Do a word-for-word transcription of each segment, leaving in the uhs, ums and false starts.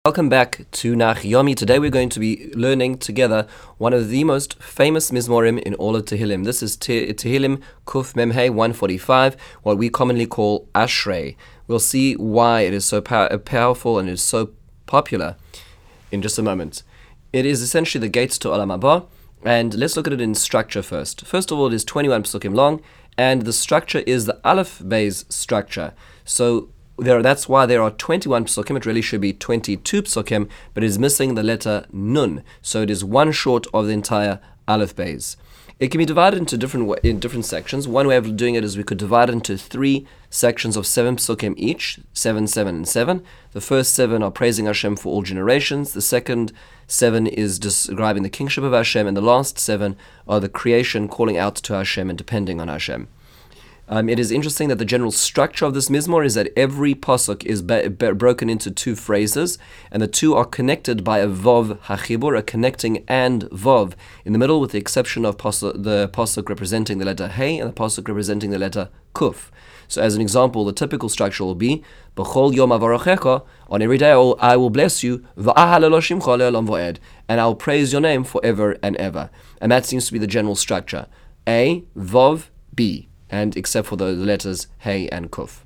Welcome back to Nach Yomi. Today we're going to be learning together one of the most famous Mizmorim in all of Tehillim. This is Te- Tehillim Kuf Memhei one forty-five, what we commonly call Ashrei. We'll see why it is so pow- powerful and is so popular in just a moment. It is essentially the gates to Olam Haba, and let's look at it in structure first. First of all, it is twenty-one psukim long, and the structure is the Aleph Beis structure. So There, that's why there are twenty-one psukim. It really should be twenty-two psukim, but it is missing the letter nun. So it is one short of the entire Aleph Beis. It can be divided into different in different sections. One way of doing it is we could divide it into three sections of seven psukim each, seven, seven, and seven. The first seven are praising Hashem for all generations. The second seven is describing the kingship of Hashem, and the last seven are the creation calling out to Hashem and depending on Hashem. Um, it is interesting that the general structure of this Mizmor is that every pasuk is be- be- broken into two phrases, and the two are connected by a Vav HaChibur, a connecting and Vav in the middle, with the exception of pasuk, the pasuk representing the letter Hey and the pasuk representing the letter Kuf. So as an example, the typical structure will be B'chol Yom Avarochecha, on every day I will, I will bless you, V'ahal Eloshimcha le'olam v'ed, and I will praise your name forever and ever. And that seems to be the general structure. A, Vav, B. And except for the letters Hey and Kuf.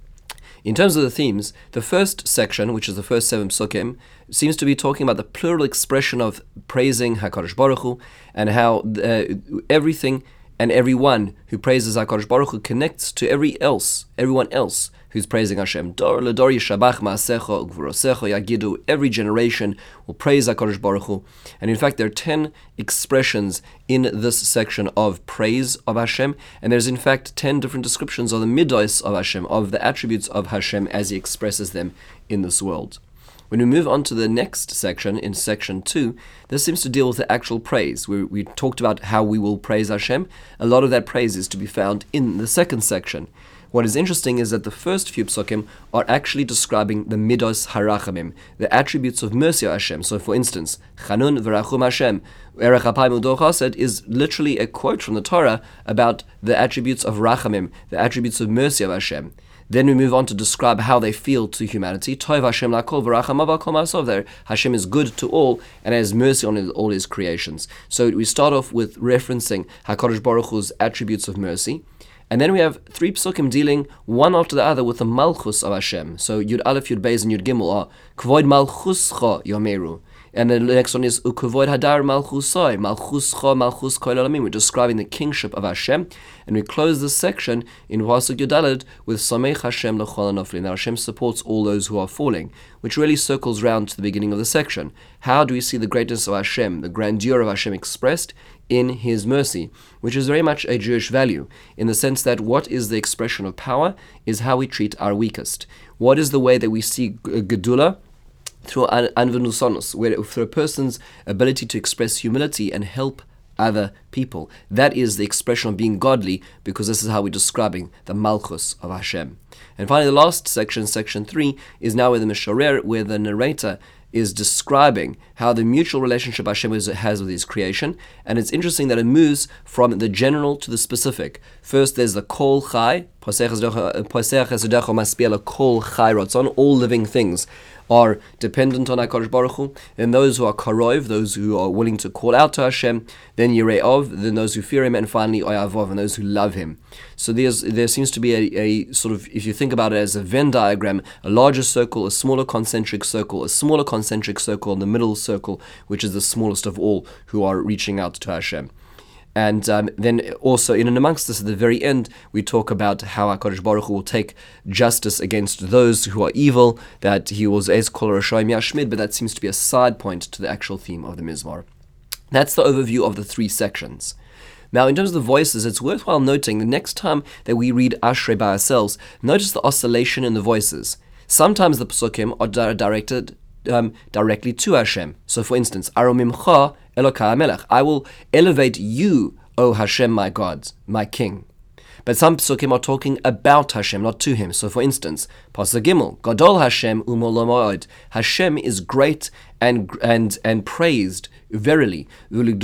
In terms of the themes, the first section, which is the first seven psukim, seems to be talking about the plural expression of praising HaKadosh Baruch Hu, and how uh, everything and everyone who praises HaKadosh Baruch Hu connects to every else, everyone else who's praising Hashem. Dor ledor yishabach ma'asecha ugvurosecha yagidu. Every generation will praise HaKadosh Baruch Hu. And in fact, there are ten expressions in this section of praise of Hashem, and there's in fact ten different descriptions of the midos of Hashem, of the attributes of Hashem as He expresses them in this world. When we move on to the next section, in section two, this seems to deal with the actual praise. We, we talked about how we will praise Hashem. A lot of that praise is to be found in the second section. What is interesting is that the first few psukim are actually describing the midos harachamim, the attributes of mercy of Hashem. So, for instance, Chanun v'rachum Hashem, Erech Apayim U'Dor Chesed is literally a quote from the Torah about the attributes of rachamim, the attributes of mercy of Hashem. Then we move on to describe how they feel to humanity. Tov Hashem lakol v'racham ava kol ma'asov. There, Hashem is good to all and has mercy on his, all His creations. So we start off with referencing HaKadosh Baruch Hu's attributes of mercy. And then we have three psukim dealing one after the other with the malchus of Hashem. So Yud Aleph, Yud Beis, and Yud Gimel are Kvoid Malchuscha Yomeru. And then the next one is Ukvoid Hadar Malchusai, Malchuscha Malchus Kol Olamim. We're describing the kingship of Hashem. And we close this section in Pasuk Yud Daled with Sameich Hashem L'chol HaNoflim. Now Hashem supports all those who are falling, which really circles round to the beginning of the section. How do we see the greatness of Hashem, the grandeur of Hashem expressed in His mercy, which is very much a Jewish value, in the sense that what is the expression of power is how we treat our weakest. What is the way that we see Gedula? Through Anvenusanus, where through a person's ability to express humility and help other people. That is the expression of being godly, because this is how we're describing the Malchus of Hashem. And finally, the last section, section three, is now where the Mishorer, where the narrator is describing how the mutual relationship Hashem has with His creation. And it's interesting that it moves from the general to the specific. First, there's the Kol Chai, Posech Esudecho Maspiel Kol Chai Ratzon, all living things are dependent on HaKadosh Baruch Hu. Then those who are karov, those who are willing to call out to Hashem. Then Yire'ov, then those who fear Him. And finally Oyavov, and those who love Him. So there's, there seems to be a, a sort of, if you think about it as a Venn diagram, a larger circle, a smaller concentric circle, a smaller concentric circle, and the middle circle, which is the smallest of all, who are reaching out to Hashem. And um, then also in and amongst this, at the very end, we talk about how HaKadosh Baruch Hu will take justice against those who are evil, that He was Ez Kol Rashaim Yashmid, but that seems to be a side point to the actual theme of the Mizmor. That's the overview of the three sections. Now, in terms of the voices, it's worthwhile noting the next time that we read Ashrei by ourselves, notice the oscillation in the voices. Sometimes the psukim are di- directed um, directly to Hashem. So, for instance, Aromimcha Elokai HaMelech, I will elevate you, O Hashem, my God, my King. But some psukim are talking about Hashem, not to Him. So, for instance, Pasuk Gimel, Gadol Hashem umol moed. Hashem is great and and and praised verily. And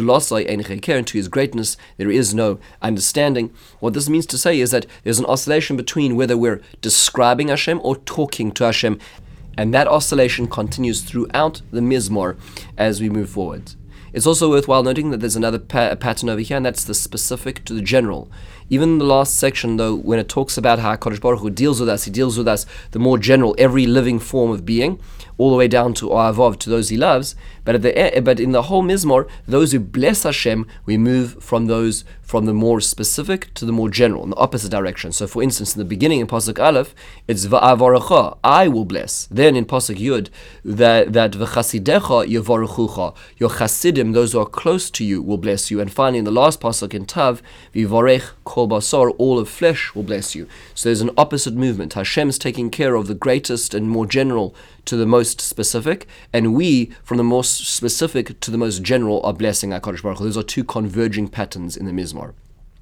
to His greatness there is no understanding. What this means to say is that there's an oscillation between whether we're describing Hashem or talking to Hashem. And that oscillation continues throughout the Mizmor as we move forward. It's also worthwhile noting that there's another pa- pattern over here, and that's the specific to the general. Even in the last section, though, when it talks about how HaKadosh Baruch Hu deals with us, he deals with us the more general, every living form of being, all the way down to Ohavov, to those he loves. But at the but in the whole Mizmor, those who bless Hashem, we move from those from the more specific to the more general, in the opposite direction. So, for instance, in the beginning in Pasuk Aleph, it's Va'avarecha, I will bless. Then in Pasuk Yud, that that V'chasidecha Yevarechucha, your Chasidim, those who are close to you, will bless you. And finally, in the last Pasuk in Tav, V'varech Kol Basar, all of flesh will bless you. So there's an opposite movement. Hashem's taking care of the greatest and more general to the most specific, and we, from the most specific to the most general, are blessing HaKadosh Baruch Hu. Those are two converging patterns in the Mizmor.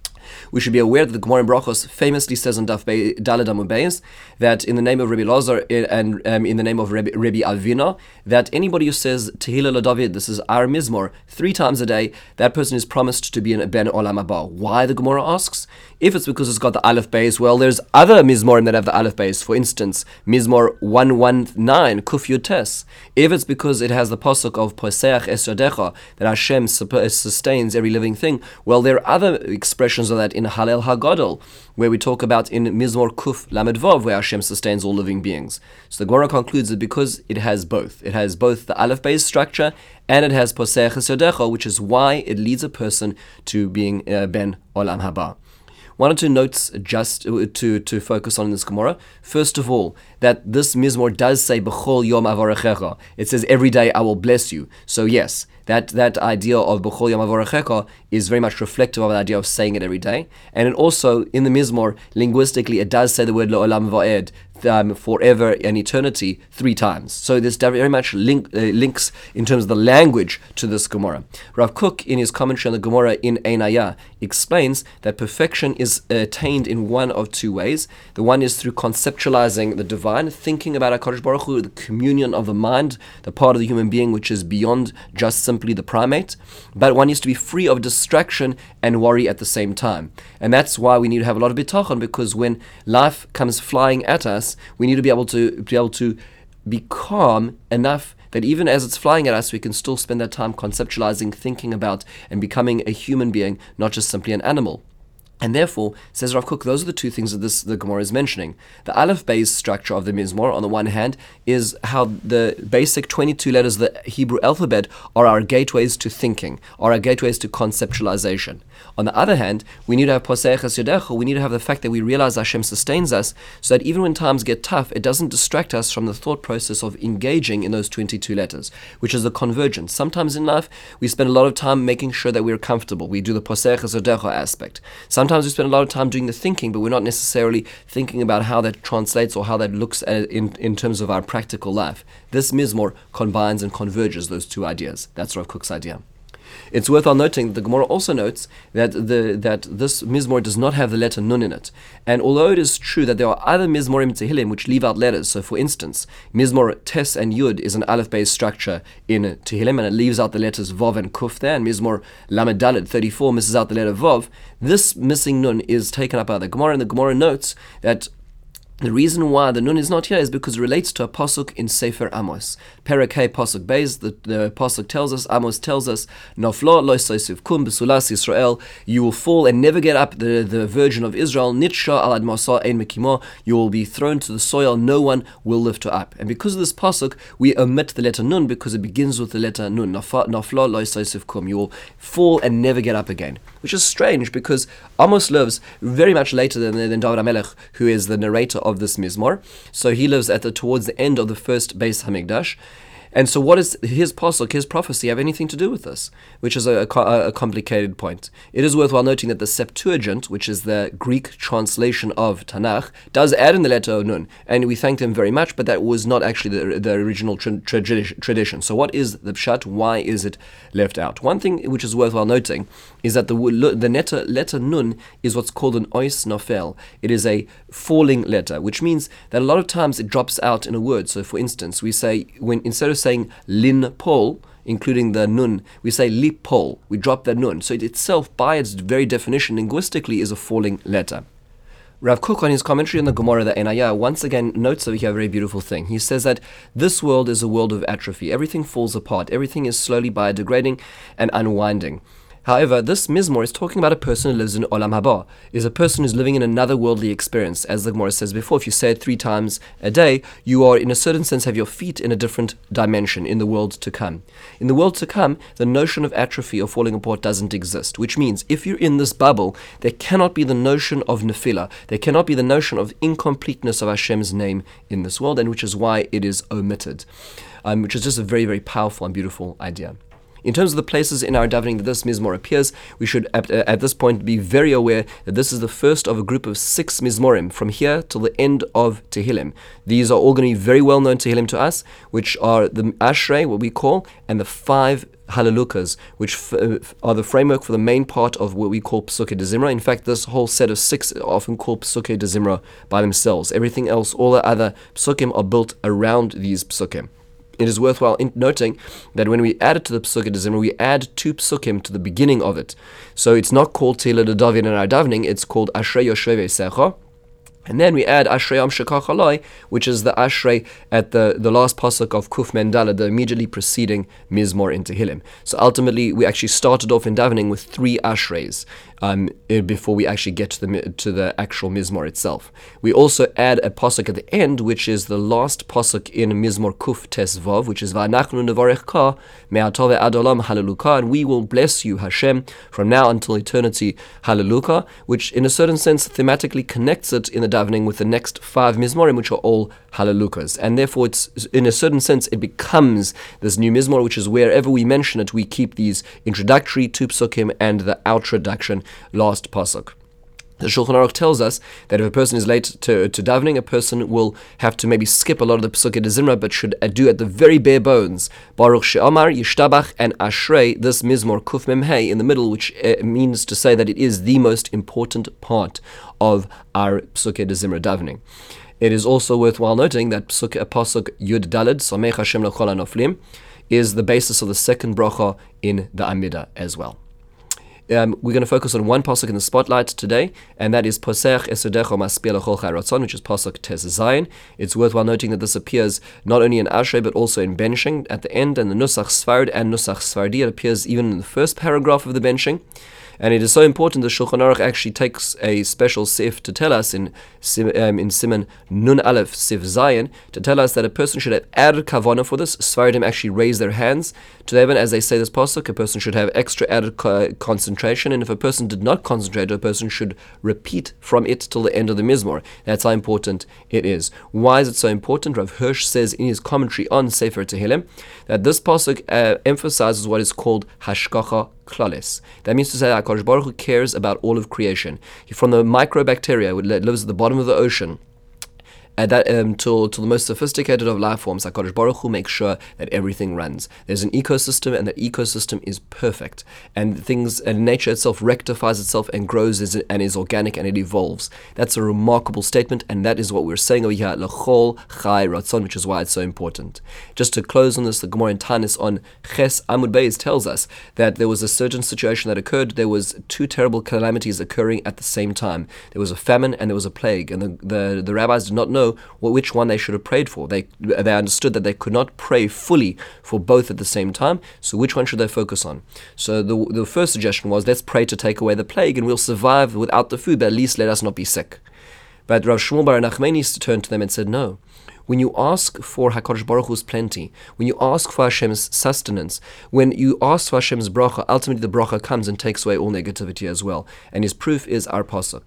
We should be aware that the Gemara in Brachos famously says on Daf Daled Amud Beis that in the name of Rabbi Lazar and um, in the name of Rabbi, Rabbi Avina, that anybody who says Tehillah LaDavid, this is our Mizmor, three times a day, that person is promised to be in Ben Olam Haba. Why, the Gemara asks? If it's because it's got the Aleph Beis, well, there's other Mizmorim that have the Aleph Beis. For instance, Mizmor one nineteen, Kuf Yud Tes. If it's because it has the pasuk of Poseach Es Yodecha, that Hashem sustains every living thing, well, there are other expressions of that in Hallel HaGadol, where we talk about in Mizmor Kuf Lamed Vav, where Hashem sustains all living beings. So the Gemara concludes that because it has both, it has both the Aleph Beis structure and it has Poseach Es Yodecha, which is why it leads a person to being uh, Ben Olam Haba. One or two notes just to, to focus on in this Gemara. First of all, that this Mizmor does say B'chol Yom Avarechecha. It says every day I will bless you. So yes, that, that idea of B'chol Yom Avarechecha is very much reflective of the idea of saying it every day. And it also, in the Mizmor, linguistically, it does say the word Lo'olam Va'ed, Um, forever and eternity, three times. So this very much link, uh, links in terms of the language to this Gemara. Rav Kook, in his commentary on the Gemara in Einaya, explains that perfection is attained in one of two ways. The one is through conceptualizing the divine, thinking about HaKadosh Baruch Hu, the communion of the mind, the part of the human being which is beyond just simply the primate. But one needs to be free of distraction and worry at the same time. And that's why we need to have a lot of bitachon, because when life comes flying at us, we need to be able to be able to be calm enough that even as it's flying at us, we can still spend that time conceptualizing, thinking about, and becoming a human being, not just simply an animal. And therefore, says Rav Kook, those are the two things that this the Gemara is mentioning. The Aleph Beis structure of the Mizmor, on the one hand, is how the basic twenty-two letters of the Hebrew alphabet are our gateways to thinking, are our gateways to conceptualization. On the other hand, we need to have Poseach Es Yodecha, we need to have the fact that we realize Hashem sustains us, so that even when times get tough, it doesn't distract us from the thought process of engaging in those twenty-two letters, which is the convergence. Sometimes in life, we spend a lot of time making sure that we're comfortable. We do the Poseach Es Yodecha aspect. Sometimes Sometimes we spend a lot of time doing the thinking, but we're not necessarily thinking about how that translates or how that looks at in, in terms of our practical life. This Mizmor combines and converges those two ideas. That's Rav Kook's idea. It's worthwhile noting that the Gemara also notes that the that this Mizmor does not have the letter Nun in it. And although it is true that there are other Mizmorim Tehillim which leave out letters, so for instance, Mizmor Tes and Yud is an Aleph-Beis structure in Tehillim, and it leaves out the letters Vav and Kuf there, and Mizmor Lamed Daled thirty-four misses out the letter Vav. This missing Nun is taken up by the Gemara, and the Gemara notes that the reason why the Nun is not here is because it relates to a pasuk in Sefer Amos. Perek Hey Pasuk Beis, the, the pasuk tells us, Amos tells us, Naflo lo yisosif kum b'sulas Yisrael, you will fall and never get up, the, the virgin of Israel, Nitsha al admasa ein mekimo, you will be thrown to the soil, no one will lift her up. And because of this pasuk, we omit the letter Nun because it begins with the letter Nun, Naflo lo yisosif kum, you will fall and never get up again. Which is strange because Amos lives very much later than, than David HaMelech, who is the narrator of this Mizmor. So he lives at the towards the end of the first Beis Hamikdash. And so what does his pasuk, his prophecy, have anything to do with this? Which is a, a, a complicated point. It is worthwhile noting that the Septuagint, which is the Greek translation of Tanakh, does add in the letter Nun. And we thank them very much, but that was not actually the, the original tra- tra- tradition. So what is the pshat? Why is it left out? One thing which is worthwhile noting is that the the letter, letter Nun is what's called an ois nofel. It is a falling letter, which means that a lot of times it drops out in a word. So for instance, we say, when instead of saying lin pol, including the nun, we say li pol. We drop that nun. So it itself, by its very definition, linguistically, is a falling letter. Rav Kook, on his commentary on the Gemara, the Enaya, once again notes over here a very beautiful thing. He says that this world is a world of atrophy. Everything falls apart. Everything is slowly biodegrading and unwinding. However, this Mizmor is talking about a person who lives in Olam Haba, is a person who's living in another worldly experience. As the Gemara says before, if you say it three times a day, you are, in a certain sense, have your feet in a different dimension in the world to come. In the world to come, the notion of atrophy or falling apart doesn't exist, which means if you're in this bubble, there cannot be the notion of nefila, there cannot be the notion of incompleteness of Hashem's name in this world, and which is why it is omitted, um, which is just a very, very powerful and beautiful idea. In terms of the places in our davening that this Mizmor appears, we should at, uh, at this point be very aware that this is the first of a group of six Mizmorim from here till the end of Tehillim. These are all going to be very well known Tehillim to us, which are the Ashrei, what we call, and the five Halalukas, which f- uh, are the framework for the main part of what we call Psukei de Zimra. In fact, this whole set of six are often called Psukei de Zimra by themselves. Everything else, all the other Psukim are built around these Psukim. It is worthwhile in noting that when we add it to the Psukei de Zimra, we add two Psukim to the beginning of it. So it's not called Tehillah de David in our davening, it's called Ashrei Yoshevei Secha. And then we add Ashrei Am Shekach Aloi, which is the Ashrei at the, the last pasuk of Kuf Mendala, the immediately preceding Mizmor in Tehillim. So ultimately, we actually started off in davening with three Ashreis um, before we actually get to the to the actual Mizmor itself. We also add a pasuk at the end, which is the last pasuk in Mizmor Kuf Tes Vav, which is Va'anachnu nevarechka me'atov ad olam haleluka, and we will bless you, Hashem, from now until eternity, haleluka, which in a certain sense thematically connects it in the davening with the next five Mizmorim, which are all Halalukas. And therefore, it's in a certain sense, it becomes this new Mizmor, which is wherever we mention it, we keep these introductory two psukim and the outroduction last pasuk. The Shulchan Aruch tells us that if a person is late to, to davening, a person will have to maybe skip a lot of the Psukei de Zimra, but should do at the very bare bones Baruch She'amar, Yishtabach, and Ashrei, this Mizmor Kuf Mem Hey in the middle, which uh, means to say that it is the most important part of our Psukei de Zimra davening. It is also worthwhile noting that Psuk, Pasuk Yud Daled, Samech Hashem L'chol HaNoflim, is the basis of the second bracha in the Amidah as well. Um, we're going to focus on one pasuk in the spotlight today, and that is Posech Esodecho Maspia L'chol Chai Ratzon, which is pasuk Tes Zayin. It's worthwhile noting that this appears not only in Ashrei but also in benching at the end, and the Nusach Sfard and Nusach Sfardi. It appears even in the first paragraph of the benching. And it is so important that Shulchan Aruch actually takes a special sif to tell us in um, in Siman Nun Aleph Sif Zayin to tell us that a person should have added kavana for this. Sfardim actually raise their hands to heaven as they say this pasuk. A person should have extra added co- concentration, and if a person did not concentrate, a person should repeat from it till the end of the Mizmor. That's how important it is. Why is it so important? Rav Hirsch says in his commentary on Sefer Tehillim that this pasuk uh, emphasizes what is called hashgacha klales. That means to say that HaKadosh Baruch Hu cares about all of creation. From the microbacteria that lives at the bottom of the ocean, and that um, to, to the most sophisticated of life forms, HaKadosh Baruch Hu makes sure that everything runs. There's an ecosystem, and that ecosystem is perfect. And things, and nature itself rectifies itself and grows as, and is organic, and it evolves. That's a remarkable statement, and that is what we're saying over here, L'chol Chai Ratzon, which is why it's so important. Just to close on this, the Gemara in Tanis on Ches Amud Beis tells us that there was a certain situation that occurred. There was two terrible calamities occurring at the same time. There was a famine and there was a plague, and the, the, the rabbis did not know which one they should have prayed for. They they understood that they could not pray fully for both at the same time, so which one should they focus on? So the the first suggestion was, let's pray to take away the plague and we'll survive without the food, but at least let us not be sick. But Rav Shmuel Bar Nachmani turned to them and said, no. When you ask for HaKadosh Baruch Hu's plenty, when you ask for Hashem's sustenance, when you ask for Hashem's bracha, ultimately the bracha comes and takes away all negativity as well. And his proof is our pasuk.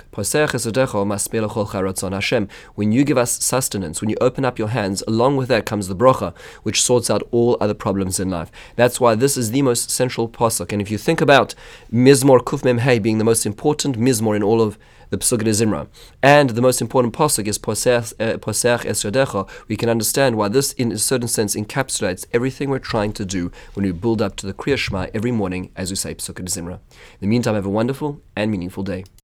Hashem, when you give us sustenance, when you open up your hands, along with that comes the bracha, which sorts out all other problems in life. That's why this is the most central pasuk. And if you think about Mizmor Kuf Mem Hey being the most important Mizmor in all of the Psukei de Zimra, and the most important pasuk is Posech Es Yodecha, we can understand why this, in a certain sense, encapsulates everything we're trying to do when we build up to the Kriya Shema every morning as we say Psukei de Zimra. In the meantime, have a wonderful and meaningful day.